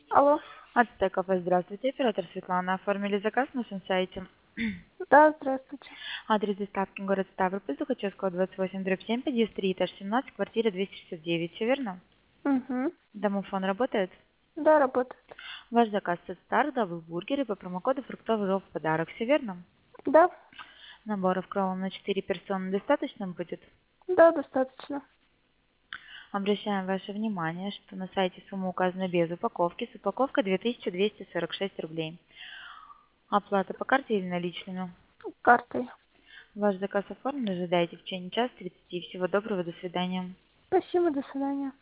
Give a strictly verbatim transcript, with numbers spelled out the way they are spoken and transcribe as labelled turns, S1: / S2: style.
S1: Алло.
S2: Ацтек кафе, здравствуйте. Оператор Светлана. Оформили заказ на нашем сайте.
S1: Да, здравствуйте.
S2: Адрес доставки город Ставрополь, Тухачевского, двадцать восемь, дробь семь, подъезд три, этаж семнадцать, квартира двести шестьдесят девять. Все верно?
S1: Угу.
S2: Домофон работает?
S1: Да, работает.
S2: Ваш заказ от Star, даблбургеры по промокоду фруктовый ролл в подарок. Все верно?
S1: Да,
S2: Наборов кроллом на четыре персоны достаточно будет?
S1: да, достаточно.
S2: Обращаем ваше внимание, что на сайте сумма указана без упаковки. С упаковкой две тысячи двести сорок шесть рублей. Оплата по карте или наличными?
S1: Картой.
S2: Ваш заказ оформлен, ожидайте в течение часа тридцати. Всего доброго, до свидания.
S1: Спасибо, до свидания.